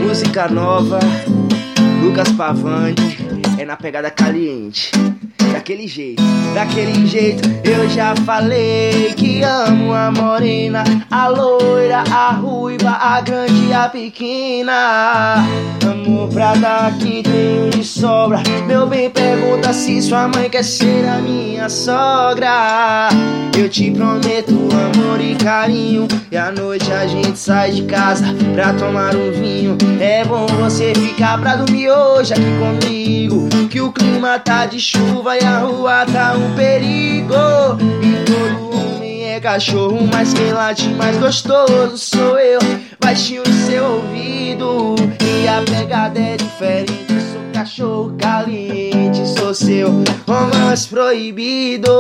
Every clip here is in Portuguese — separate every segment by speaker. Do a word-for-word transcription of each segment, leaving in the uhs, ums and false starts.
Speaker 1: Música nova, Lucas Pavani, é na pegada caliente. Daquele jeito, daquele jeito, eu já falei que amo a morena, a loira, a ruiva, a grande e a pequena. Amor pra dar que tenho de sobra. Meu bem, pergunta se sua mãe quer ser a minha sogra. Eu te prometo amor e carinho, e à noite a gente sai de casa pra tomar um vinho. É bom você ficar pra dormir hoje aqui comigo, que o clima tá de chuva e a rua tá um perigo. E todo homem é cachorro, mas quem late mais gostoso sou eu, baixinho no seu ouvido. E a pegada é diferente, eu sou cachorro caliente, sou seu romance proibido.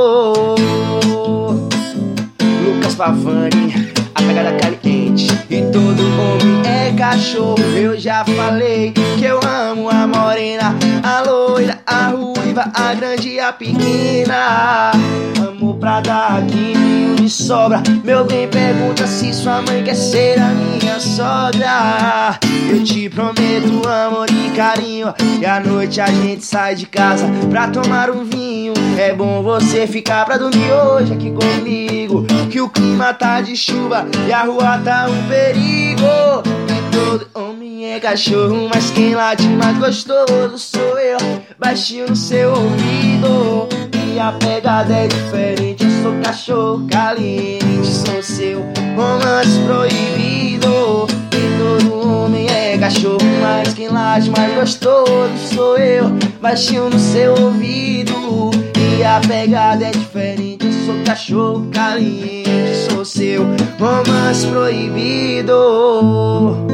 Speaker 1: Lucas Pavani, a pegada caliente. E todo homem é cachorro, eu já falei que eu amo a morena, a loira, a ruiva, a grande e a pequena. Amor pra dar aqui nenhum de sobra. Meu bem, pergunta se sua mãe quer ser a minha sogra. Eu te prometo amor e carinho, e à noite a gente sai de casa pra tomar um vinho. É bom você ficar pra dormir hoje aqui comigo, que o clima tá de chuva e a rua tá um perigo. E todo homem é cachorro, mas quem late mais gostoso sou eu, baixinho no seu ouvido. E a pegada é diferente, eu sou cachorro caliente, sou seu romance proibido. E todo homem é cachorro, mas quem late mais gostoso sou eu, baixinho no seu ouvido. E a pegada é diferente, eu sou cachorro caliente, sou seu romance proibido.